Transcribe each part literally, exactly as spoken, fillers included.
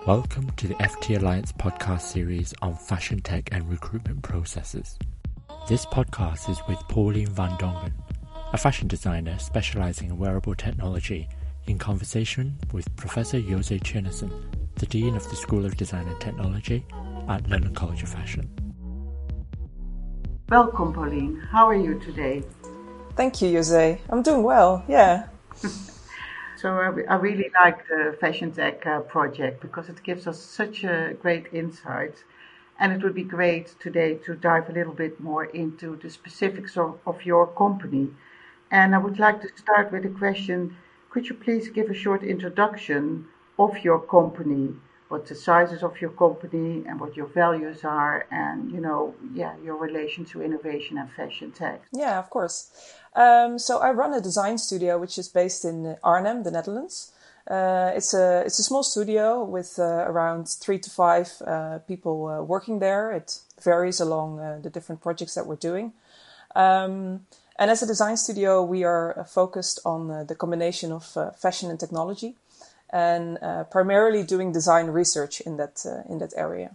Welcome to the F T Alliance podcast series on fashion tech and recruitment processes. This podcast is with Pauline van Dongen, a fashion designer specializing in wearable technology, in conversation with Professor Jose Tjernesen, the Dean of the School of Design and Technology at London College of Fashion. Welcome, Pauline. How are you today? Thank you, Jose. I'm doing well, yeah. So uh, I really like the Fashion Tech uh, project because it gives us such a great insight. And it would be great today to dive a little bit more into the specifics of, of your company. And I would like to start with a question. Could you please give a short introduction of your company, what the sizes of your company and what your values are, and, you know, yeah, your relation to innovation and fashion tech? Yeah, of course. Um, so I run a design studio which is based in Arnhem, the Netherlands. Uh, it's a it's a small studio with uh, around three to five uh, people uh, working there. It varies along uh, the different projects that we're doing. Um, and as a design studio, we are focused on uh, the combination of uh, fashion and technology, and uh, primarily doing design research in that uh, in that area.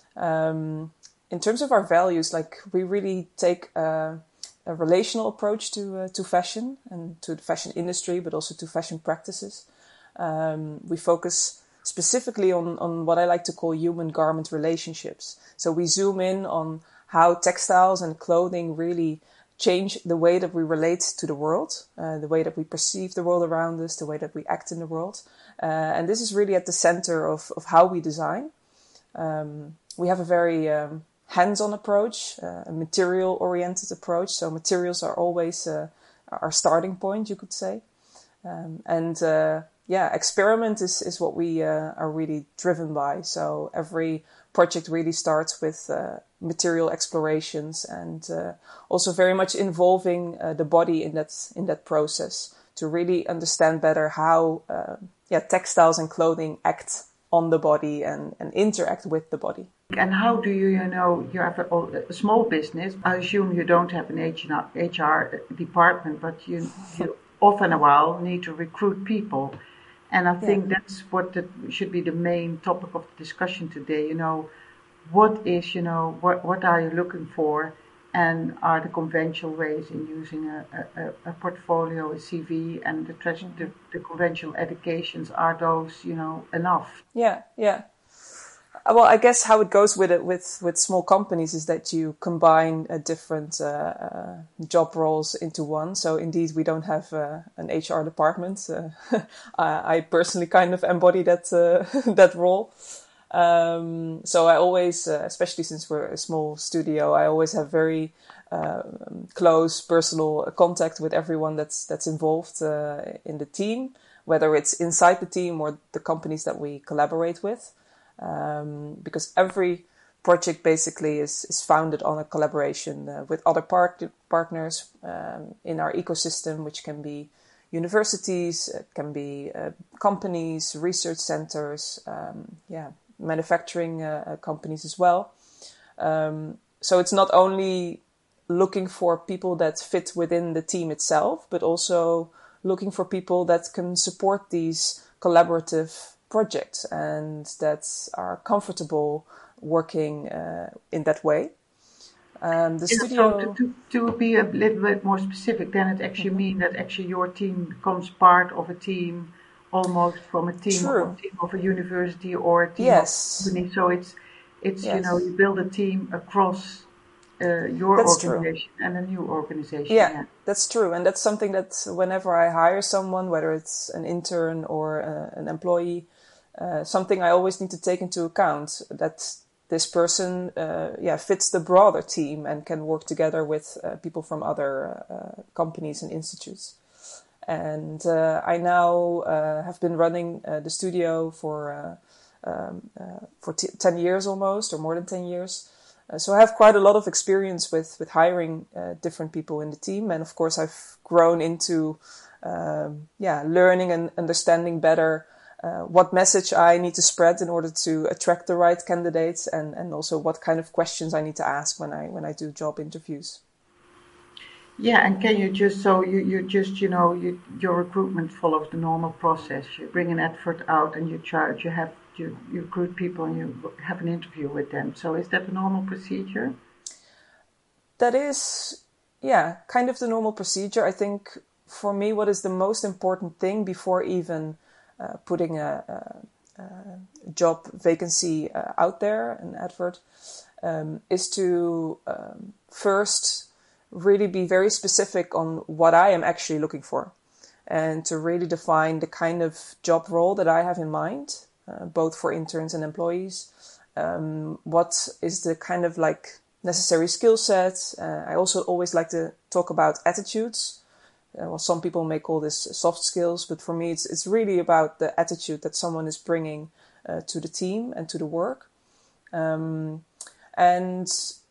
Um, in terms of our values, like we really take uh, a relational approach to uh, to fashion and to the fashion industry, but also to fashion practices. Um, we focus specifically on, on what I like to call human garment relationships. So we zoom in on how textiles and clothing really change the way that we relate to the world, uh, the way that we perceive the world around us, the way that we act in the world. Uh, and this is really at the center of, of how we design. Um, we have a very um, hands-on approach, uh, a material-oriented approach. So materials are always uh, our starting point, you could say. Um, and uh, yeah, experiment is, is what we uh, are really driven by. So every project really starts with uh, material explorations and uh, also very much involving uh, the body in that in that process to really understand better how uh, yeah textiles and clothing act on the body and, and interact with the body. And how do you, you know, you have a, a small business. I assume you don't have an H R department, but you, you often a while need to recruit people. And I think yeah. that's what the, should be the main topic of the discussion today. You know, what is, you know, what, what are you looking for? And are the conventional ways in using a, a, a portfolio, a C V, and the, the, the conventional educations, are those, you know, enough? Yeah, yeah. Well, I guess how it goes with it with, with small companies is that you combine uh, different uh, uh, job roles into one. So indeed, we don't have uh, an H R department. Uh, I, I personally kind of embody that uh, that role. Um, so I always, uh, especially since we're a small studio, I always have very uh, close personal contact with everyone that's that's involved uh, in the team, whether it's inside the team or the companies that we collaborate with. Um, because every project basically is, is founded on a collaboration uh, with other part- partners um, in our ecosystem, which can be universities, it can be uh, companies, research centers, um, yeah, manufacturing uh, companies as well. Um, so it's not only looking for people that fit within the team itself, but also looking for people that can support these collaborative projects and that are comfortable working uh, in that way. Um, the yeah, studio. So to, to, to be a little bit more specific, then it actually mm-hmm. means that actually your team becomes part of a team, almost from a team, or a team of a university or a team yes. of a company. So it's it's yes. you know, you build a team across uh, your that's organization true. and a new organization. Yeah, yeah, that's true, and that's something that whenever I hire someone, whether it's an intern or uh, an employee. Uh, something I always need to take into account, that this person uh, yeah, fits the broader team and can work together with uh, people from other uh, companies and institutes. And uh, I now uh, have been running uh, the studio for uh, um, uh, for t- ten years almost, or more than ten years. Uh, so I have quite a lot of experience with, with hiring uh, different people in the team. And of course I've grown into um, yeah, learning and understanding better Uh, what message I need to spread in order to attract the right candidates, and, and also what kind of questions I need to ask when I when I do job interviews. Yeah, and can you just, so you, you just, you know, you, your recruitment follows the normal process. You bring an advert out and you charge, you have, you, you recruit people and you have an interview with them. So is that a normal procedure? That is, yeah, kind of the normal procedure. I think for me, what is the most important thing before even uh, putting a, a, a job vacancy uh, out there, an advert, um, is to um, first really be very specific on what I am actually looking for, and to really define the kind of job role that I have in mind, uh, both for interns and employees. Um, what is the kind of like necessary skill set? Uh, I also always like to talk about attitudes. Uh, well, some people may call this soft skills, but for me, it's it's really about the attitude that someone is bringing uh, to the team and to the work. Um, and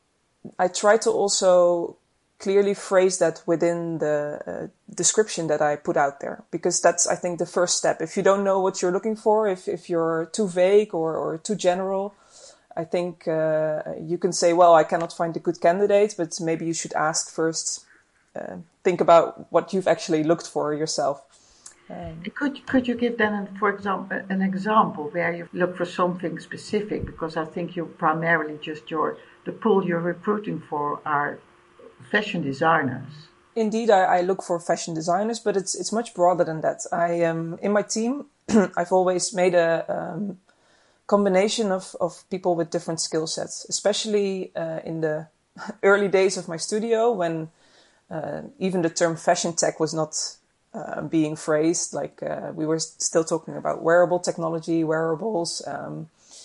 I try to also clearly phrase that within the uh, description that I put out there, because that's, I think, the first step. If you don't know what you're looking for, if, if you're too vague or, or too general, I think uh, you can say, well, I cannot find a good candidate, but maybe you should ask first, uh, think about what you've actually looked for yourself. Um, could could you give then, for example, an example where you look for something specific? Because I think you primarily just your the pool you're recruiting for are fashion designers. Indeed, I, I look for fashion designers, but it's it's much broader than that. I um in my team, I've always made a um, combination of of people with different skill sets, especially uh, in the early days of my studio when uh, even the term fashion tech was not uh, being phrased. Like uh, we were still talking about wearable technology, wearables. Um,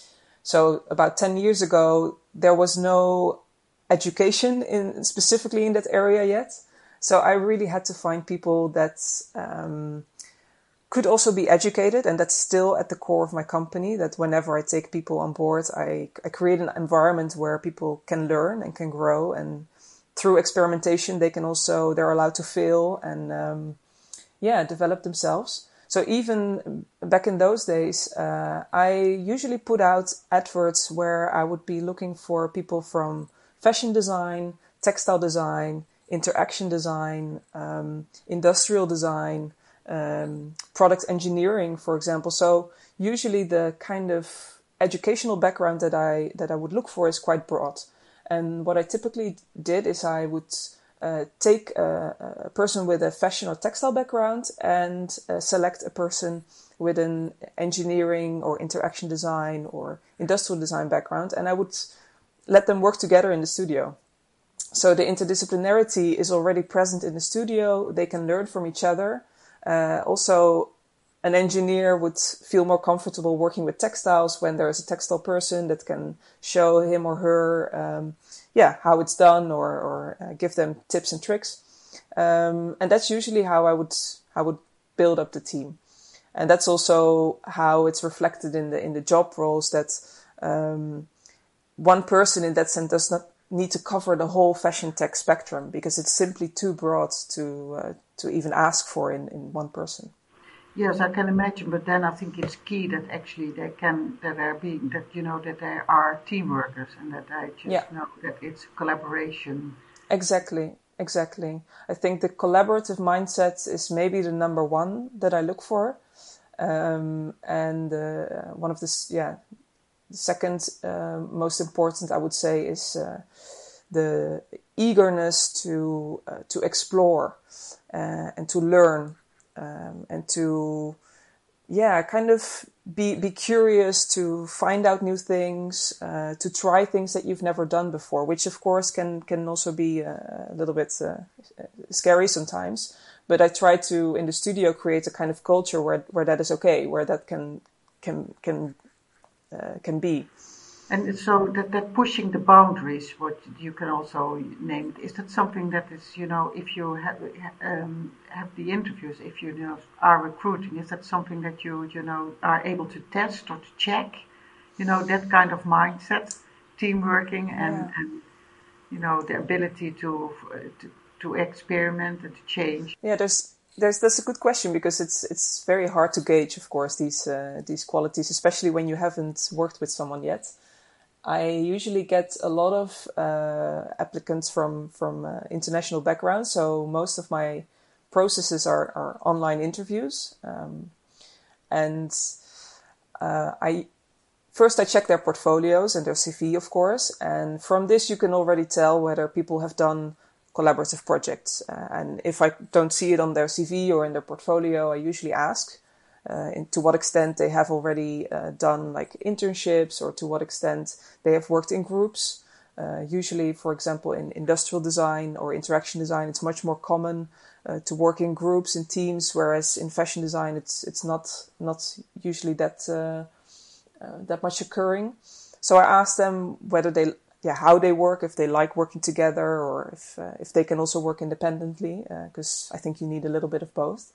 so about ten years ago, there was no education in specifically in that area yet. So I really had to find people that um, could also be educated, and that's still at the core of my company, that whenever I take people on board, I, I create an environment where people can learn and can grow, and through experimentation, they can also, they're allowed to fail and, um, yeah, develop themselves. So even back in those days, uh, I usually put out adverts where I would be looking for people from fashion design, textile design, interaction design, um, industrial design, um, product engineering, for example. So usually the kind of educational background that I that I would look for is quite broad. And what I typically did is I would uh, take a, a person with a fashion or textile background and uh, select a person with an engineering or interaction design or industrial design background, and I would let them work together in the studio. So the interdisciplinarity is already present in the studio. They can learn from each other. Uh, also, an engineer would feel more comfortable working with textiles when there is a textile person that can show him or her, um, yeah, how it's done, or, or uh, give them tips and tricks. Um, and that's usually how I would I would build up the team. And that's also how it's reflected in the in the job roles, that um, one person in that sense does not need to cover the whole fashion tech spectrum, because it's simply too broad to uh, to even ask for in, in one person. Yes, I can imagine, but then I think it's key that actually they can, that they're being, that you know, that they are team workers, and that they just yeah. know that it's collaboration. Exactly, exactly. I think the collaborative mindset is maybe the number one that I look for. Um, and uh, one of the, yeah, the second uh, most important, I would say, is uh, the eagerness to uh, to explore uh, and to learn. Um, and to, yeah, kind of be be curious, to find out new things, uh, to try things that you've never done before, which of course can can also be a little bit uh, scary sometimes. But I try to, in the studio, create a kind of culture where where that is okay, where that can can can uh, can be. And so that, that pushing the boundaries, what you can also name it, is that something that is, you know, if you have um, have the interviews, if you, you know, are recruiting, is that something that you, you know, are able to test or to check, you know, that kind of mindset, team working and, Yeah. and you know, the ability to, to to experiment and to change? Yeah, there's there's that's a good question, because it's it's very hard to gauge, of course, these uh, these qualities, especially when you haven't worked with someone yet. I usually get a lot of uh, applicants from from uh, international backgrounds, so most of my processes are, are online interviews, um, and uh, I first I check their portfolios and their C V, of course, and from this you can already tell whether people have done collaborative projects. Uh, and if I don't see it on their C V or in their portfolio, I usually ask uh, in, to what extent they have already uh, done like internships, or to what extent they have worked in groups. Uh, usually, for example, in industrial design or interaction design, it's much more common uh, to work in groups and teams, whereas in fashion design, it's it's not not usually that uh, uh, that much occurring. So I ask them whether they yeah how they work, if they like working together, or if uh, if they can also work independently, because uh, I think you need a little bit of both.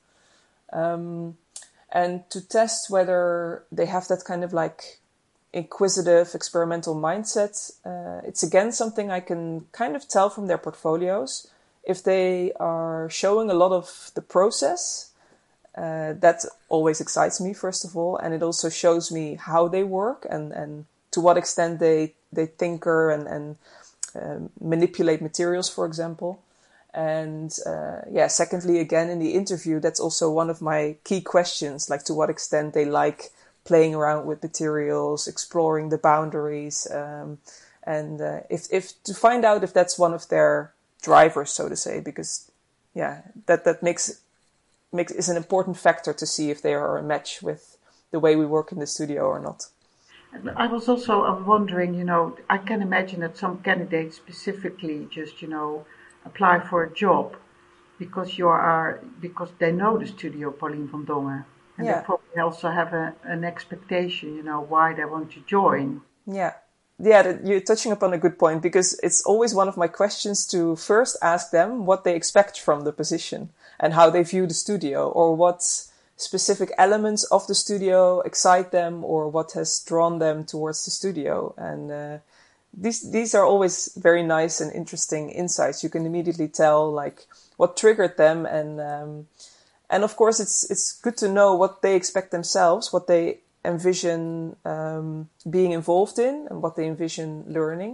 Um, and to test whether they have that kind of like inquisitive experimental mindset, uh, it's again something I can kind of tell from their portfolios. If they are showing a lot of the process, uh, that always excites me, first of all, and it also shows me how they work and, and to what extent they they tinker and, and um, manipulate materials, for example. And uh, yeah, secondly, again, in the interview, that's also one of my key questions, like to what extent they like playing around with materials, exploring the boundaries, um, and uh, if if to find out if that's one of their drivers, so to say, because yeah, that that makes makes is an important factor to see if they are a match with the way we work in the studio or not. I was also uh, wondering, you know, I can imagine that some candidates specifically just, you know, apply for a job because you are because they know the studio, Pauline van Dongen. And yeah. They probably also have a, an expectation, you know, why they want to join. Yeah. Yeah, you're touching upon a good point, because it's always one of my questions to first ask them what they expect from the position and how they view the studio, or what specific elements of the studio excite them, or what has drawn them towards the studio. And uh, these these are always very nice and interesting insights. You can immediately tell like what triggered them, and um, And of course, it's it's good to know what they expect themselves, what they envision um, being involved in, and what they envision learning.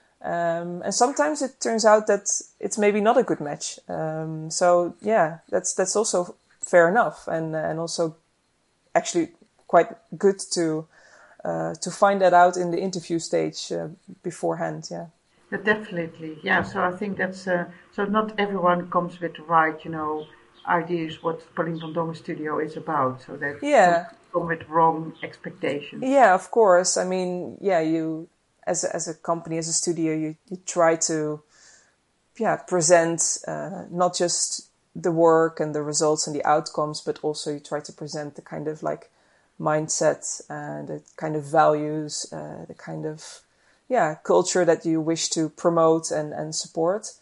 Um, and sometimes it turns out that it's maybe not a good match. Um, so yeah, that's that's also fair enough, and and also actually quite good to uh, to find that out in the interview stage uh, beforehand. Yeah. But definitely, yeah. So I think that's uh, so not everyone comes with the right, you know, ideas what Pauline van Dongen Studio is about, so that yeah. come with wrong expectations. Yeah, of course. I mean, yeah, you as a, as a company, as a studio, you, you try to yeah present uh, not just the work and the results and the outcomes, but also you try to present the kind of like mindset and the kind of values, uh, the kind of yeah culture that you wish to promote and and support.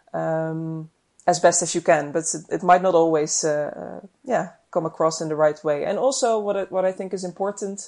Um, as best as you can, but it might not always, uh, uh, yeah, come across in the right way. And also, what I, what I think is important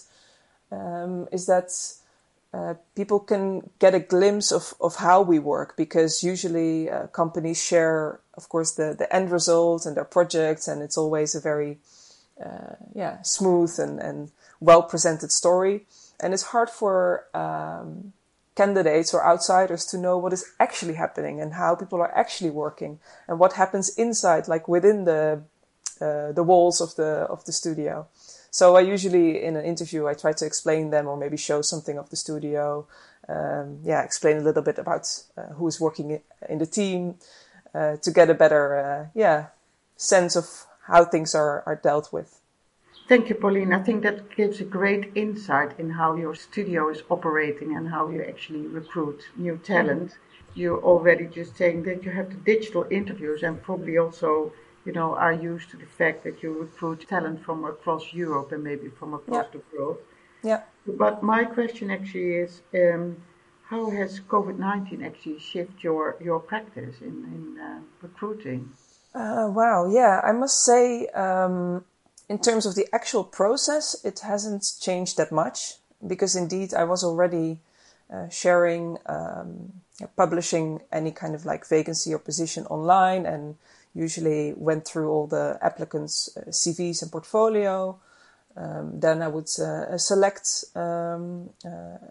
um, is that uh, people can get a glimpse of, of how we work, because usually uh, companies share, of course, the, the end result and their projects, and it's always a very, uh, yeah, smooth and, and well presented story. And it's hard for um, candidates or outsiders to know what is actually happening and how people are actually working and what happens inside, like within the uh, the walls of the of the studio. So I usually, in an interview, I try to explain them, or maybe show something of the studio. Um, yeah, explain a little bit about uh, who is working in the team uh, to get a better uh, yeah sense of how things are are dealt with. Thank you, Pauline. I think that gives a great insight in how your studio is operating and how you actually recruit new talent. Mm-hmm. You're already just saying that you have the digital interviews, and probably also, you know, are used to the fact that you recruit talent from across Europe and maybe from across yeah. the world. Yeah. But my question actually is, um, how has COVID nineteen actually shifted your, your practice in, in uh, recruiting? Uh, wow, yeah, I must say... Um, In terms of the actual process, it hasn't changed that much, because indeed I was already uh, sharing, um, publishing any kind of like vacancy or position online, and usually went through all the applicants' uh, C Vs and portfolio. Um, then I would uh, select um, uh, a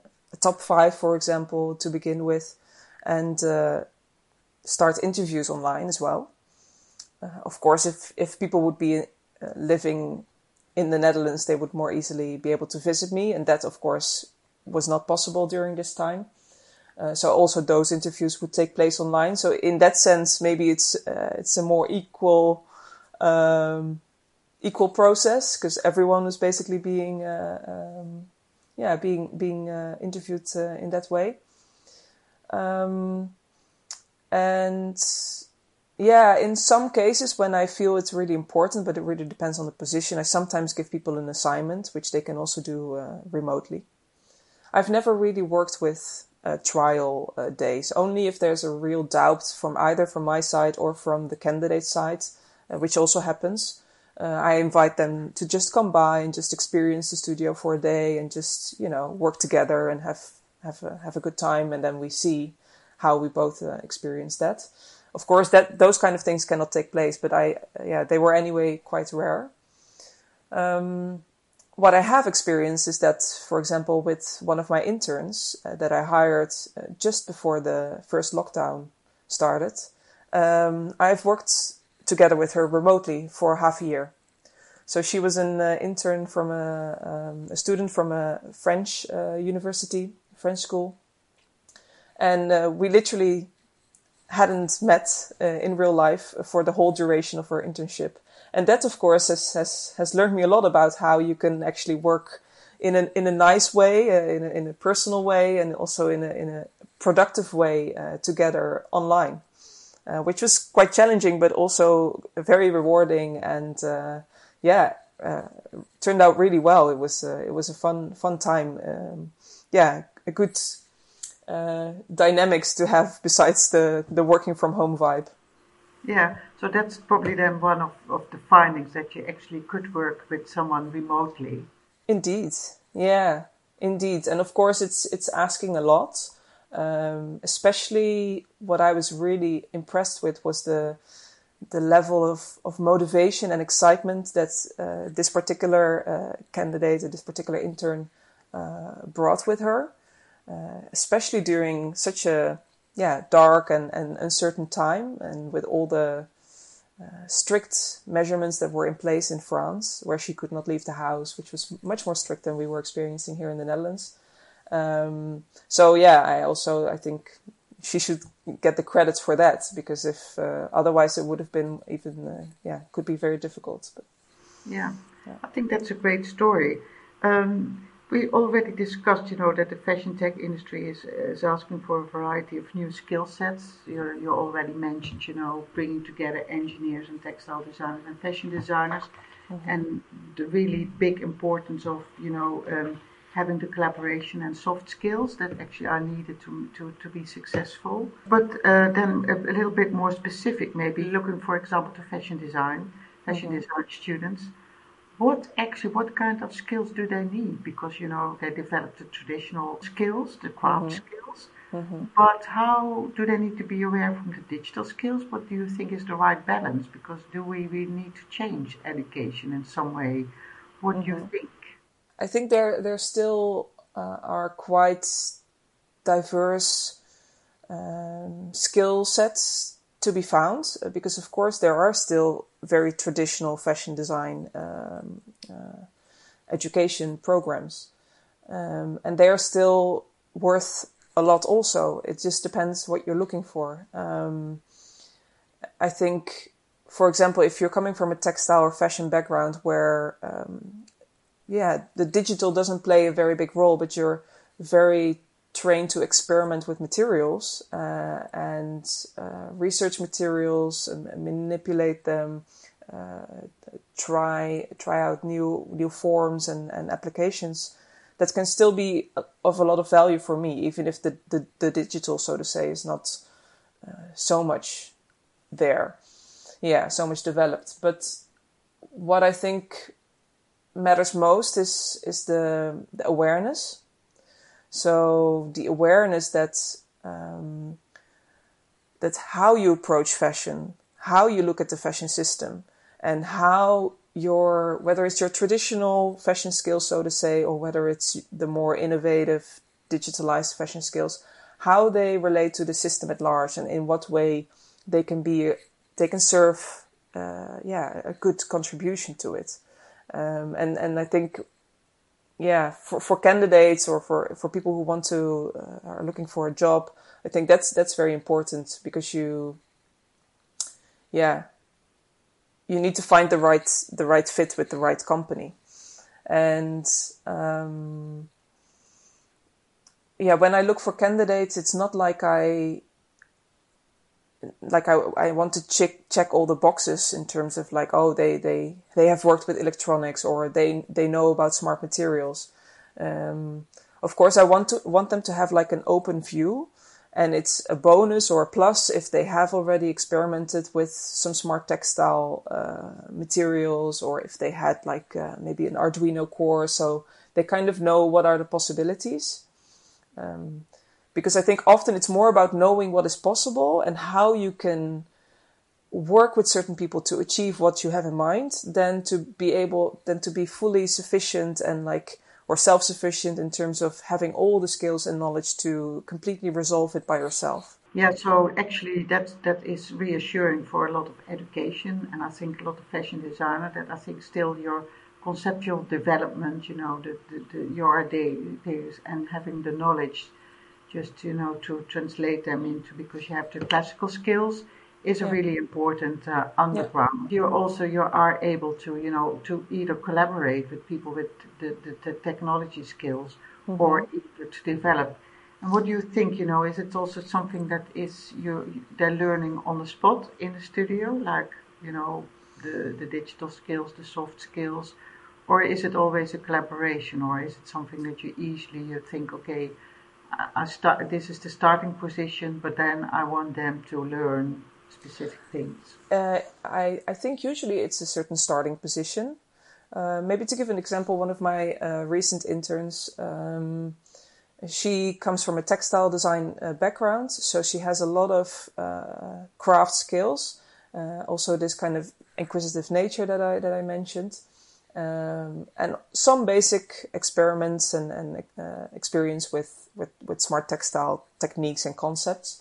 top five, for example, to begin with, and uh, start interviews online as well. Uh, of course, if, if people would be uh, living in the Netherlands, they would more easily be able to visit me. And that, of course, was not possible during this time. Uh, so also those interviews would take place online. So in that sense, maybe it's uh, it's a more equal um, equal process, because everyone was basically being uh, um, yeah being being uh, interviewed uh, in that way. Um, and yeah, in some cases when I feel it's really important, but it really depends on the position, I sometimes give people an assignment, which they can also do uh, remotely. I've never really worked with uh, trial uh, days, only if there's a real doubt from either from my side or from the candidate side, uh, which also happens. Uh, I invite them to just come by and just experience the studio for a day and just, you know, work together and have have a, have a good time, and then we see how we both uh, experience that. Of course, that those kind of things cannot take place, but I yeah they were anyway quite rare. Um, what I have experienced is that, for example, with one of my interns uh, that I hired uh, just before the first lockdown started, um, I've worked together with her remotely for half a year. So she was an uh, intern from a, um, a student from a French uh, university, French school. And uh, we literally hadn't met uh, in real life for the whole duration of her internship. And that, of course, has, has, has learned me a lot about how you can actually work in a, in a nice way, uh, in, a, in a personal way, and also in a, in a productive way uh, together online. Uh, which was quite challenging, but also very rewarding, and uh, yeah, uh, turned out really well. It was uh, it was a fun fun time. Um, yeah, a good uh, dynamics to have besides the the working from home vibe. Yeah, so that's probably then one of, of the findings, that you actually could work with someone remotely. Indeed, yeah, indeed, and of course it's it's asking a lot. Um, especially what I was really impressed with was the the level of, of motivation and excitement that uh, this particular uh, candidate, this particular intern uh, brought with her, uh, especially during such a yeah dark and, and uncertain time, and with all the uh, strict measurements that were in place in France, where she could not leave the house, which was much more strict than we were experiencing here in the Netherlands. Um, so yeah, I also, I think she should get the credits for that, because if, uh, otherwise it would have been even, uh, yeah, could be very difficult. But, yeah. yeah, I think that's a great story. Um, we already discussed, you know, that the fashion tech industry is, is asking for a variety of new skill sets. You're, you already mentioned, you know, bringing together engineers and textile designers and fashion designers, mm-hmm. and the really big importance of, you know, um, having the collaboration and soft skills that actually are needed to to, to be successful. But uh, then a, a little bit more specific, maybe looking, for example, to fashion design, fashion mm-hmm. design students. What actually, what kind of skills do they need? Because, you know, they develop the traditional skills, the craft mm-hmm. skills. Mm-hmm. But how do they need to be aware from the digital skills? What do you think is the right balance? Because do we really need to change education in some way? What mm-hmm. do you think? I think there there still uh, are quite diverse um, skill sets to be found, uh, because of course there are still very traditional fashion design um, uh, education programs, um, and they are still worth a lot also. It just depends what you're looking for. Um, I think, for example, if you're coming from a textile or fashion background where um, yeah, the digital doesn't play a very big role, but you're very trained to experiment with materials uh, and uh, research materials and manipulate them, uh, try try out new new forms and, and applications. That can still be of a lot of value for me, even if the, the, the digital, so to say, is not uh, so much there. Yeah, so much developed. But what I think matters most is is the, the awareness. So the awareness that um, that how you approach fashion, how you look at the fashion system, and how your whether it's your traditional fashion skills, so to say, or whether it's the more innovative digitalized fashion skills, how they relate to the system at large, and in what way they can be, they can serve, uh, yeah, a good contribution to it. Um, and, and I think, yeah, for, for candidates or for, for people who want to, uh, are looking for a job, I think that's, that's very important, because you, yeah, you need to find the right, the right fit with the right company. And, um, yeah, when I look for candidates, it's not like I, like I, I want to check, check all the boxes in terms of like, oh, they, they, they have worked with electronics, or they, they know about smart materials. Um, of course, I want to, want them to have like an open view, and it's a bonus or a plus if they have already experimented with some smart textile, uh, materials, or if they had like, uh, maybe an Arduino course. So they kind of know what are the possibilities. Um, because I think often it's more about knowing what is possible and how you can work with certain people to achieve what you have in mind, than to be able, than to be fully sufficient and like, or self-sufficient in terms of having all the skills and knowledge to completely resolve it by yourself. Yeah, so actually that that is reassuring for a lot of education, and I think a lot of fashion designer, that I think still your conceptual development, you know, the, the, the your ideas and having the knowledge just, you know, to translate them into, because you have the classical skills, is a Yeah. really important uh, underground. You also, you are able to, you know, to either collaborate with people with the, the, the technology skills, Mm-hmm. or either to develop. And what do you think, you know, is it also something that is you they're learning on the spot in the studio, like, you know, the, the digital skills, the soft skills, or is it always a collaboration, or is it something that you easily you think, okay, I start, this is the starting position, but then I want them to learn specific things? Uh, I, I think usually it's a certain starting position. Uh, maybe to give an example, one of my uh, recent interns, um, she comes from a textile design uh, background, so she has a lot of uh, craft skills, uh, also this kind of inquisitive nature that I that I mentioned, um, and some basic experiments and, and uh, experience with, with, with smart textile techniques and concepts.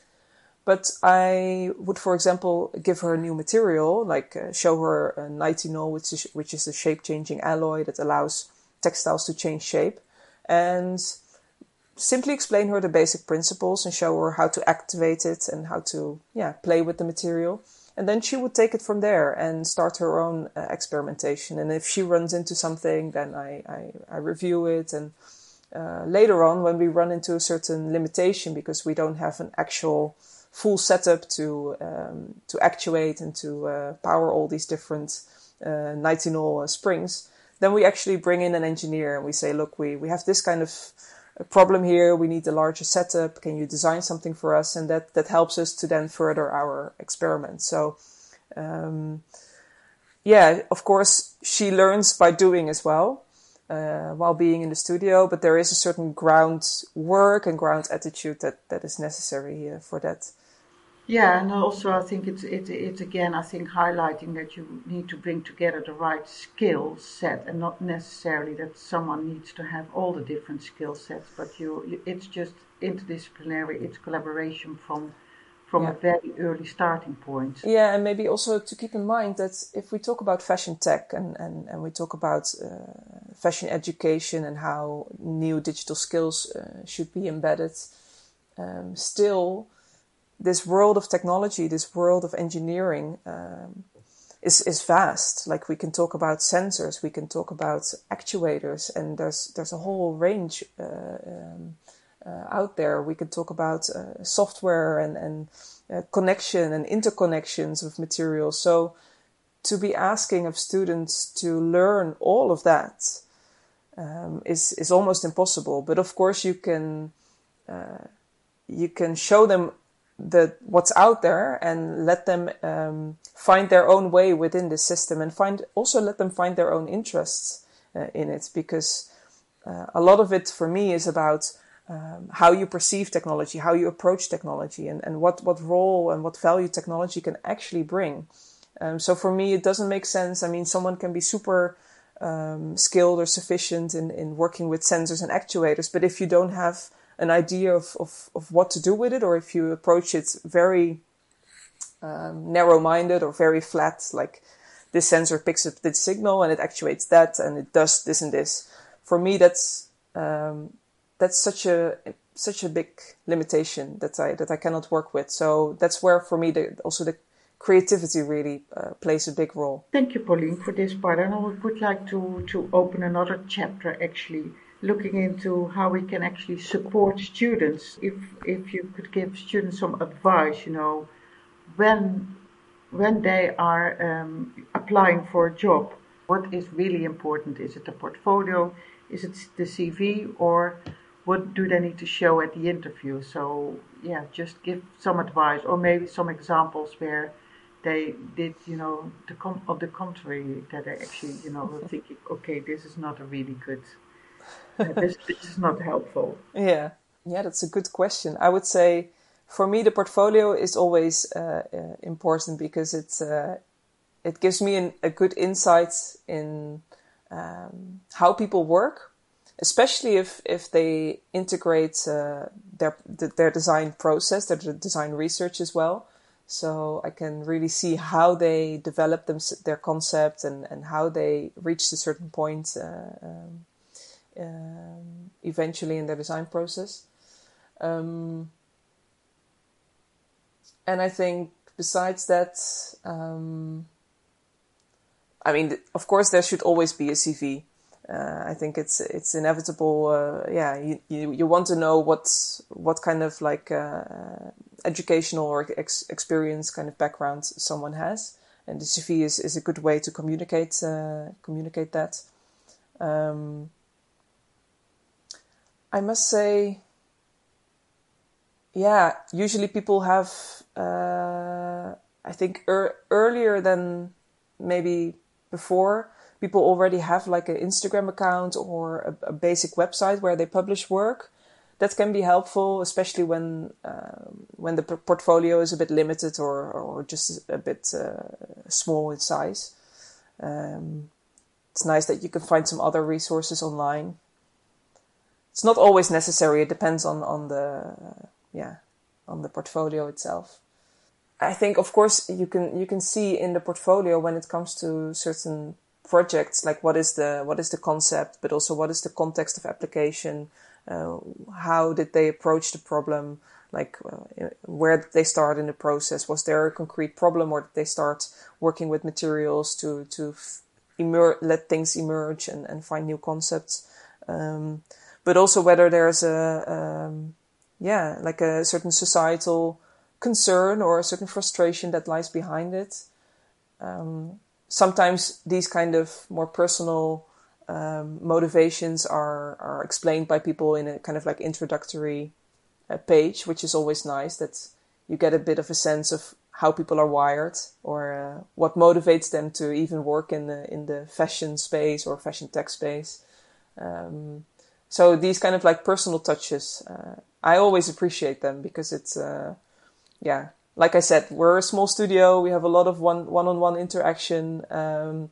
But I would, for example, give her a new material, like uh, show her a nitinol, which is, which is a shape-changing alloy that allows textiles to change shape, and simply explain her the basic principles and show her how to activate it and how to, yeah, play with the material. And then she would take it from there and start her own uh, experimentation. And if she runs into something, then I, I, I review it. And uh, later on, when we run into a certain limitation, because we don't have an actual full setup to um, to actuate and to uh, power all these different uh, nitinol uh, springs, then we actually bring in an engineer and we say, look, we, we have this kind of a problem here, we need a larger setup, can you design something for us? And that, that helps us to then further our experiment. So, um, yeah, of course, she learns by doing as well, uh, while being in the studio, but there is a certain ground work and ground attitude that, that is necessary uh, for that. Yeah, and also I think it's it's it's again I think highlighting that you need to bring together the right skill set, and not necessarily that someone needs to have all the different skill sets, but you, you it's just interdisciplinary, it's collaboration from from Yeah. a very early starting point. Yeah, and maybe also to keep in mind that if we talk about fashion tech and, and, and we talk about uh, fashion education and how new digital skills uh, should be embedded, um, still this world of technology, this world of engineering um, is, is vast. Like we can talk about sensors, we can talk about actuators, and there's there's a whole range uh, um, uh, out there. We can talk about uh, software and, and uh, connection and interconnections of materials. So to be asking of students to learn all of that um, is is almost impossible. But of course, you can uh, you can show them the what's out there and let them um, find their own way within the system, and find also let them find their own interests uh, in it, because uh, a lot of it for me is about um, how you perceive technology, how you approach technology, and, and what, what role and what value technology can actually bring. Um, so for me, it doesn't make sense. I mean, someone can be super um, skilled or sufficient in, in working with sensors and actuators. But if you don't have an idea of, of, of what to do with it, or if you approach it very um, narrow-minded or very flat, like this sensor picks up this signal and it actuates that and it does this and this. For me, that's um, that's such a such a big limitation that I that I cannot work with. So that's where, for me, the, also the creativity really uh, plays a big role. Thank you, Pauline, for this part. And I would like to, to open another chapter, actually, looking into how we can actually support students. If if you could give students some advice, you know, when when they are um, applying for a job, what is really important? Is it the portfolio? Is it the C V? Or what do they need to show at the interview? So, yeah, just give some advice, or maybe some examples where they did, you know, the com- of the contrary, that they actually, you know, were thinking, okay, this is not a really good, uh, this, this is not helpful. Yeah, yeah, that's a good question. I would say, for me, the portfolio is always uh, uh, important because it's uh, it gives me an, a good insight in um, how people work, especially if if they integrate uh, their their design process, their design research as well. So I can really see how they develop them, their concept, and, and how they reached a certain point uh, um, um, eventually in their design process. Um, and I think besides that, um, I mean, of course, there should always be a C V. Uh, I think it's it's inevitable. Uh, yeah, you, you you want to know what what kind of like uh, educational or ex- experience kind of background someone has, and the C V is, is a good way to communicate uh, communicate that. Um, I must say, yeah, usually people have, uh, I think er- earlier than maybe before, people already have like an Instagram account or a, a basic website where they publish work. That can be helpful, especially when uh, when the p- portfolio is a bit limited or, or just a bit uh, small in size. Um, it's nice that you can find some other resources online. It's not always necessary. It depends on, on the uh, yeah on the portfolio itself. I think, of course, you can you can see in the portfolio when it comes to certain projects, like what is the what is the concept, but also what is the context of application. Uh, how did they approach the problem? Like, uh, where did they start in the process? Was there a concrete problem, or did they start working with materials to to emer- let things emerge and, and find new concepts? Um, but also whether there's a um, yeah, like a certain societal concern or a certain frustration that lies behind it. Um, sometimes these kind of more personal um, motivations are are explained by people in a kind of like introductory uh, page, which is always nice, that you get a bit of a sense of how people are wired, or uh, what motivates them to even work in the in the fashion space or fashion tech space. Um, so these kind of like personal touches, uh, I always appreciate them because it's uh, yeah, like I said, we're a small studio. We have a lot of one one-on-one interaction. Um,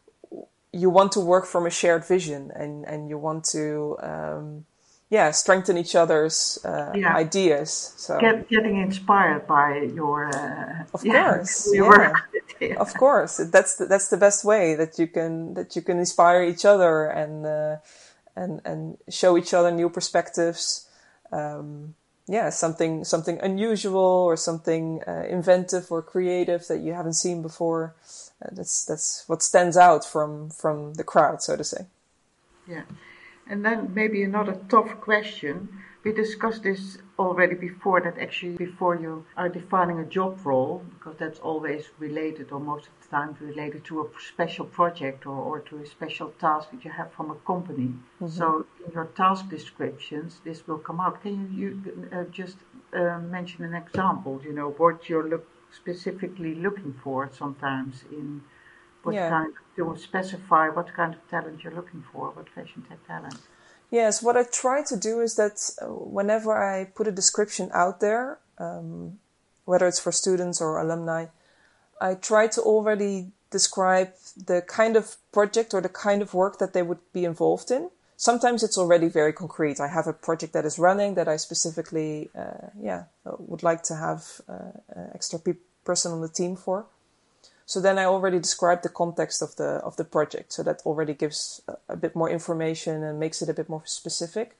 you want to work from a shared vision, and, and you want to, um, yeah, strengthen each other's uh, Yeah. ideas. So Get, getting inspired by your uh, of yeah, course, your yeah, work. Yeah. of course, that's the, that's the best way that you can that you can inspire each other and uh, and and show each other new perspectives. Um, yeah, something something unusual or something uh, inventive or creative that you haven't seen before. Uh, that's that's what stands out from from the crowd, so to say. Yeah. And then maybe another tough question. We discussed this already before, that actually before you are defining a job role, because that's always related, or most of the time related to a special project or, or to a special task that you have from a company. Mm-hmm. So in your task descriptions, this will come out. Can you, you uh, just uh, mention an example, you know, what you're look, specifically looking for sometimes in what yeah. kind to specify what kind of talent you're looking for, what fashion tech talent? Yes, what I try to do is that whenever I put a description out there, um, whether it's for students or alumni, I try to already describe the kind of project or the kind of work that they would be involved in. Sometimes it's already very concrete. I have a project that is running that I specifically, uh, yeah, would like to have uh, an extra pe- person on the team for. So then I already described the context of the of the project. So that already gives a, a bit more information and makes it a bit more specific.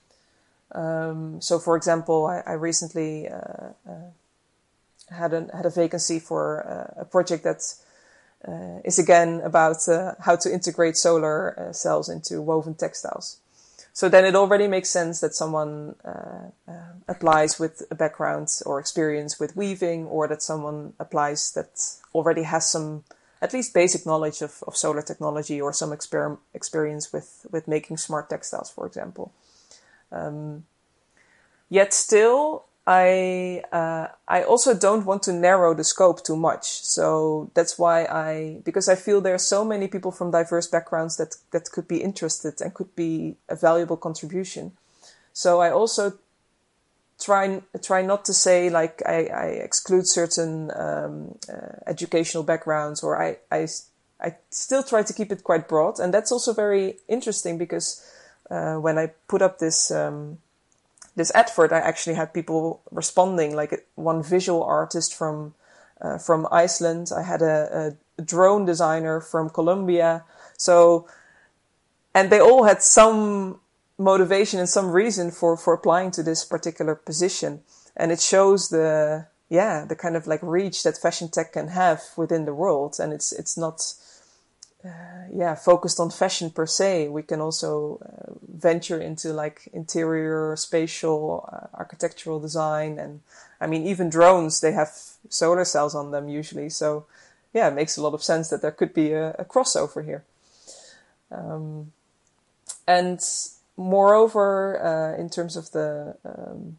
Um, so, for example, I, I recently uh, uh, had a had a vacancy for uh, a project that uh, is again about uh, how to integrate solar uh, cells into woven textiles. So then it already makes sense that someone uh, uh, applies with a background or experience with weaving, or that someone applies that already has some at least basic knowledge of, of solar technology or some exper- experience with, with making smart textiles, for example. Um, yet still, I uh, I also don't want to narrow the scope too much. So that's why I, because I feel there are so many people from diverse backgrounds that, that could be interested and could be a valuable contribution. So I also try try not to say like I, I exclude certain um, uh, educational backgrounds, or I, I I still try to keep it quite broad. And that's also very interesting because uh, when I put up this um, this advert, I actually had people responding, like one visual artist from uh, from Iceland. I had a, a drone designer from Colombia. So, and they all had some motivation and some reason for, for applying to this particular position. And it shows the, yeah, the kind of like reach that fashion tech can have within the world. And it's, it's not, uh, yeah, focused on fashion per se. We can also uh, venture into like interior, spatial, uh, architectural design. And I mean, even drones, they have solar cells on them usually. So yeah, it makes a lot of sense that there could be a, a crossover here. Um, and moreover, uh, in terms of the, um,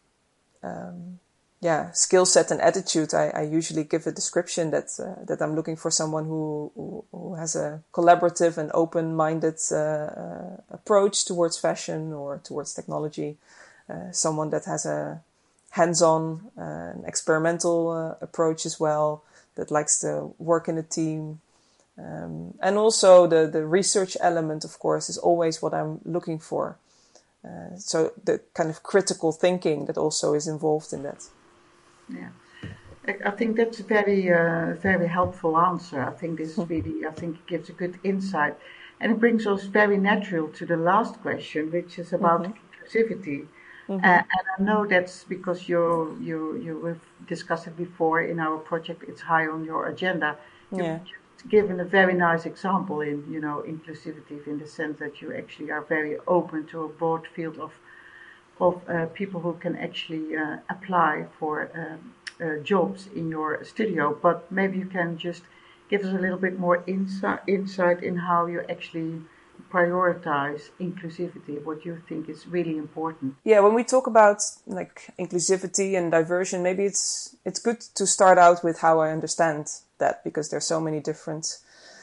um, yeah, skill set and attitude, I, I usually give a description that uh, that I'm looking for someone who, who, who has a collaborative and open-minded uh, uh, approach towards fashion or towards technology. Uh, someone that has a hands-on, uh, an experimental uh, approach as well, that likes to work in a team. Um, and also the, the research element, of course, is always what I'm looking for. Uh, so the kind of critical thinking that also is involved in that. Yeah, I think that's a very, uh, very helpful answer. I think this is really, I think it gives a good insight. And it brings us very natural to the last question, which is about mm-hmm. inclusivity. Mm-hmm. Uh, and I know that's because you you you we've discussed it before in our project. It's high on your agenda. You've Yeah. just given a very nice example in you know inclusivity in the sense that you actually are very open to a broad field of of uh, people who can actually uh, apply for um, uh, jobs in your studio. But maybe you can just give us a little bit more insight insight in how you actually prioritize inclusivity, what you think is really important. Yeah, when we talk about like inclusivity and diversion, maybe it's it's good to start out with how I understand that, because there's so many different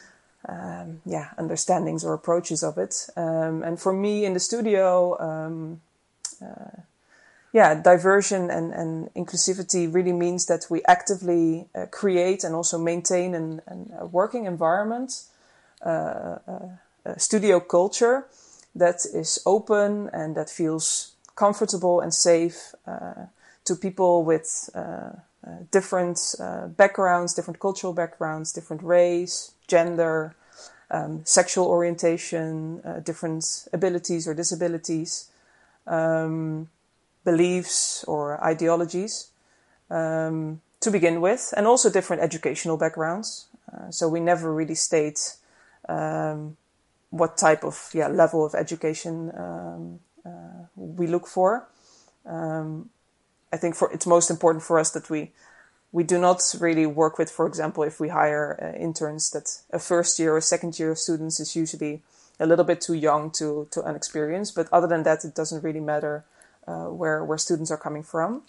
um, yeah understandings or approaches of it. Um, and for me in the studio, um, uh, yeah, diversion and, and inclusivity really means that we actively uh, create and also maintain an, an, a working environment, uh, uh, a studio culture that is open and that feels comfortable and safe uh, to people with uh, uh, different uh, backgrounds, different cultural backgrounds, different race, gender, um, sexual orientation, uh, different abilities or disabilities, um, beliefs or ideologies um, to begin with, and also different educational backgrounds. Uh, so we never really state um, what type of yeah level of education um, uh, we look for. Um, I think for it's most important for us that we we do not really work with, for example, if we hire uh, interns, that a first year or second year students is usually a little bit too young to to inexperienced. But other than that, it doesn't really matter uh, where where students are coming from.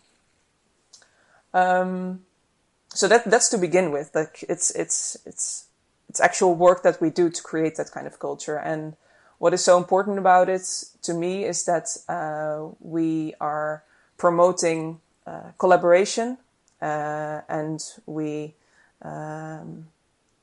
Um, so that that's to begin with. Like it's it's it's. It's actual work that we do to create that kind of culture. And what is so important about it to me is that uh, we are promoting uh, collaboration uh, and we um,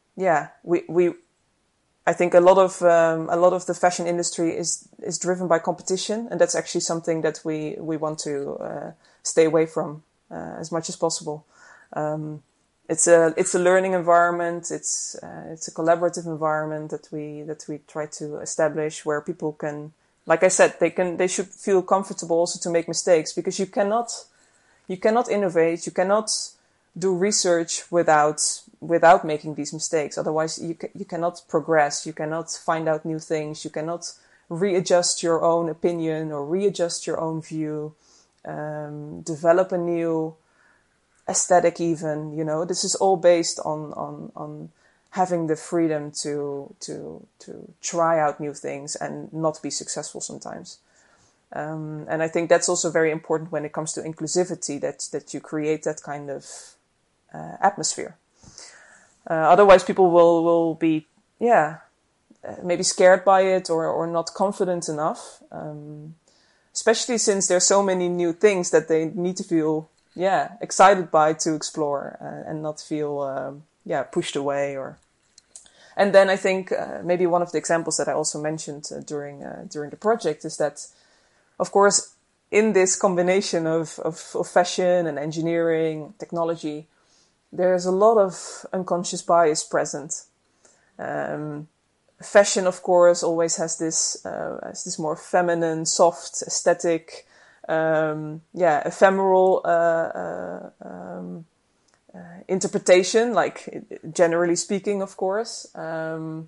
yeah, we we. I think a lot of um, a lot of the fashion industry is is driven by competition, and that's actually something that we we want to uh, stay away from uh, as much as possible. Um, it's a it's a learning environment. It's uh, it's a collaborative environment that we that we try to establish, where people can, like I said, they can they should feel comfortable also to make mistakes, because you cannot you cannot innovate, you cannot do research without without making these mistakes. Otherwise, you ca- you cannot progress. You cannot find out new things. You cannot readjust your own opinion or readjust your own view. Um, develop a new aesthetic, even. You know, this is all based on on on having the freedom to to to try out new things and not be successful sometimes. Um, and I think that's also very important when it comes to inclusivity. That that you create that kind of uh, atmosphere. Uh, otherwise, people will, will be, yeah, uh, maybe scared by it or, or not confident enough. Um, especially since there's so many new things that they need to feel, yeah, excited by to explore uh, and not feel, um, yeah, pushed away or. And then I think uh, maybe one of the examples that I also mentioned uh, during uh, during the project is that, of course, in this combination of, of, of fashion and engineering, technology, there's a lot of unconscious bias present. Um, fashion, of course, always has this uh, has this more feminine, soft, aesthetic, um, yeah, ephemeral uh, uh, um, uh, interpretation, like generally speaking, of course. Um,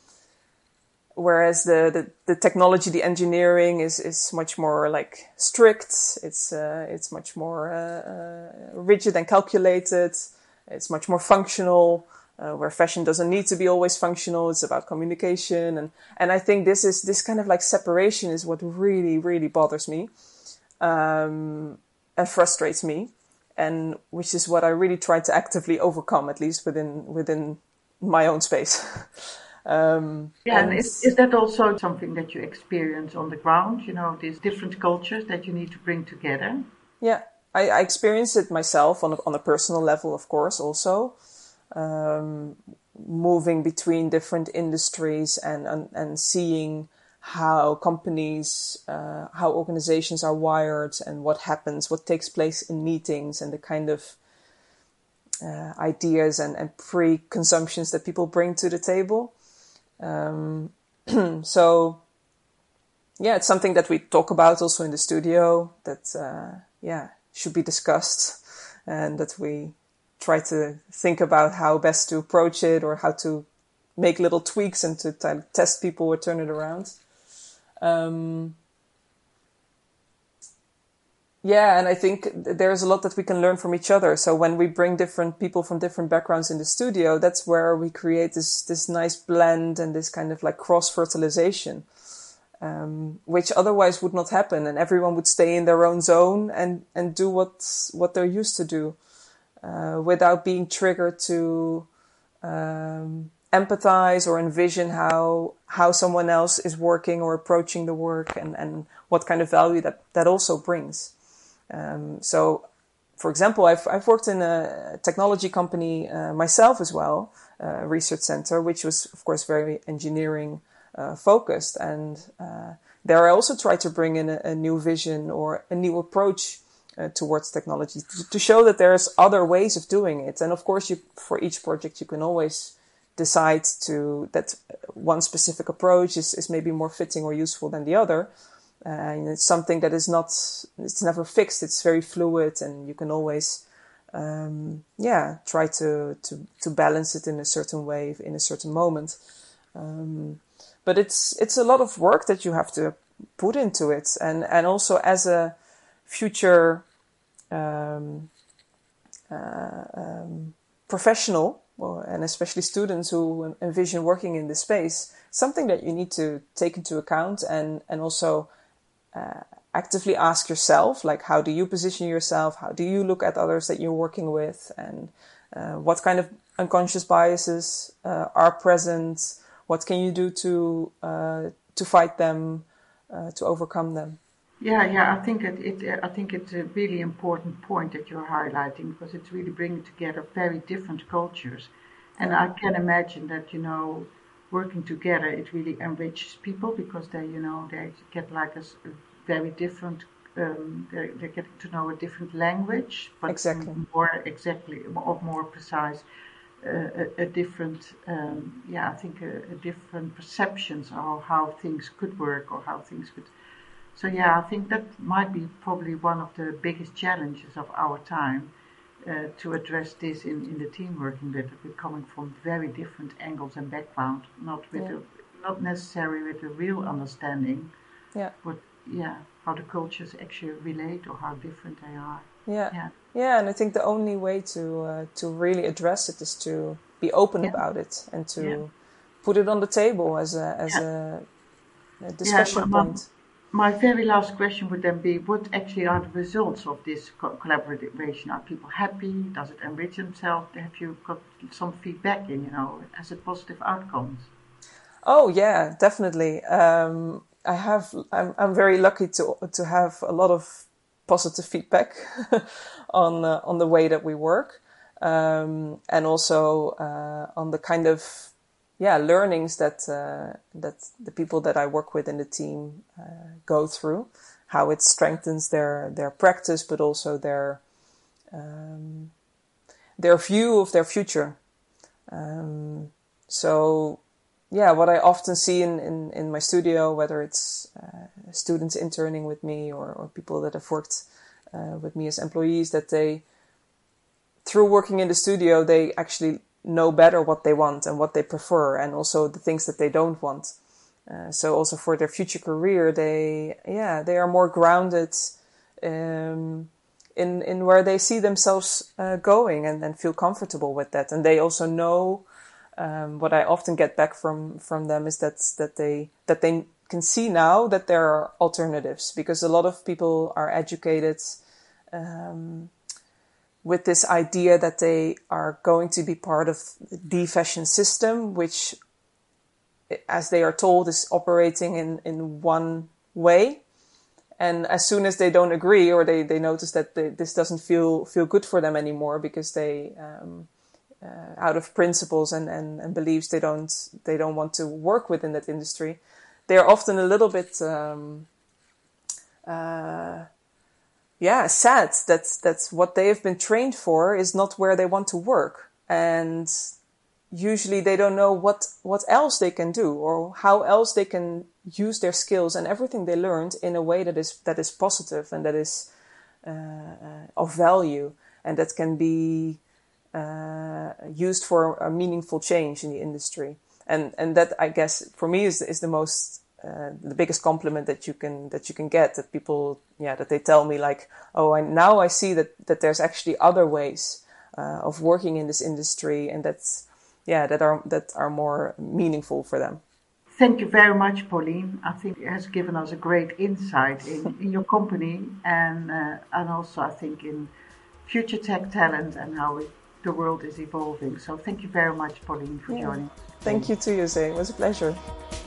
whereas the, the, the technology, the engineering is, is much more like strict. It's uh, it's much more uh, uh, rigid and calculated. It's much more functional, uh, where fashion doesn't need to be always functional. It's about communication. And, and I think this is, this kind of like separation is what really, really bothers me, um, and frustrates me. And which is what I really try to actively overcome, at least within, within my own space. um, yeah, and, and is, is that also something that you experience on the ground? You know, these different cultures that you need to bring together? Yeah. I, I experienced it myself on a, on a personal level, of course, also, um, moving between different industries and, and, and seeing how companies, uh, how organizations are wired and what happens, what takes place in meetings and the kind of uh, ideas and, and pre-consumptions that people bring to the table. Um, so, yeah, it's something that we talk about also in the studio that, uh, yeah, should be discussed, and that we try to think about how best to approach it or how to make little tweaks and to t- test people or turn it around. Um, yeah, and I think there's a lot that we can learn from each other. So when we bring different people from different backgrounds in the studio, that's where we create this this nice blend and this kind of like cross-fertilization. Um, which otherwise would not happen, and everyone would stay in their own zone and, and do what what they're used to do, uh, without being triggered to um, empathize or envision how how someone else is working or approaching the work, and, and what kind of value that, that also brings. Um, so, for example, I've I've worked in a technology company uh, myself as well, a research center, which was of course very engineering Uh, focused, and uh, there I also try to bring in a, a new vision or a new approach uh, towards technology to, to show that there's other ways of doing it. And of course, you, for each project, you can always decide to that one specific approach is, is maybe more fitting or useful than the other. Uh, and it's something that is not, it's never fixed. It's very fluid, and you can always, um, yeah, try to, to, to balance it in a certain way, in a certain moment. Um, But it's it's a lot of work that you have to put into it, and, and also as a future um, uh, um, professional, or, and especially students who envision working in this space, something that you need to take into account and and also uh, actively ask yourself, like, how do you position yourself? How do you look at others that you're working with, and uh, what kind of unconscious biases uh, are present? What can you do to uh, to fight them, uh, to overcome them? Yeah, yeah. I think it, it. I think it's a really important point that you're highlighting, because it's really bringing together very different cultures, And I can imagine that, you know, working together, it really enriches people because they, you know, they get like a, s- a very different, um, they're, they're getting to know a different language, but Exactly. m- more exactly, or more precise, uh, a, a different, um, yeah, I think a, a different perceptions of how things could work or how things could. So yeah, I think that might be probably one of the biggest challenges of our time, uh, to address this in, in the team working with we're coming from very different angles and background, not with Yeah. a, not necessarily with a real understanding, Yeah. but yeah, how the cultures actually relate or how different they are. Yeah. Yeah, Yeah. And I think the only way to uh, to really address it is to be open yeah, about it and yeah, to put it on the table as a as yeah. a, a Yeah, discussion my, my, point. my very last question would then be, what actually are the results of this co- collaboration? Are people happy? Does it enrich themselves? Have you got some feedback in, you know, has it positive outcomes? Oh yeah, definitely. Um, I have. I'm. I'm very lucky to to have a lot of positive feedback on uh, on the way that we work, um, and also uh, on the kind of yeah learnings that uh, that the people that I work with in the team uh, go through, how it strengthens their their practice, but also their um, their view of their future. Um, so yeah, what I often see in, in, in my studio, whether it's uh, students interning with me or, or people that have worked uh, with me as employees, that they, through working in the studio, they actually know better what they want and what they prefer, and also the things that they don't want. Uh, so also for their future career, they yeah they are more grounded um, in in where they see themselves uh, going, and, and feel comfortable with that, and they also know. Um, what I often get back from from them is that that they that they can see now that there are alternatives, because a lot of people are educated um, with this idea that they are going to be part of the fashion system, which, as they are told, is operating in, in one way. And as soon as they don't agree, or they, they notice that they, this doesn't feel feel good for them anymore, because they um, uh, out of principles and, and, and beliefs, they don't they don't want to work within that industry. They are often a little bit um, uh, yeah sad that that's what they have been trained for is not where they want to work, and usually they don't know what what else they can do or how else they can use their skills and everything they learned in a way that is that is positive and that is uh, uh, of value, and that can be uh, used for a meaningful change in the industry. And and that, I guess, for me is is the most uh, the biggest compliment that you can that you can get, that people yeah that they tell me, like, oh, I, now I see that that there's actually other ways uh, of working in this industry, and that's yeah that are that are more meaningful for them. Thank you very much, Pauline. I think it has given us a great insight in, in your company, and uh, and also I think in future tech talent and how it, the world is evolving. So thank you very much, Pauline, for Yeah, joining us today. thank you to you, Zay. It was a pleasure.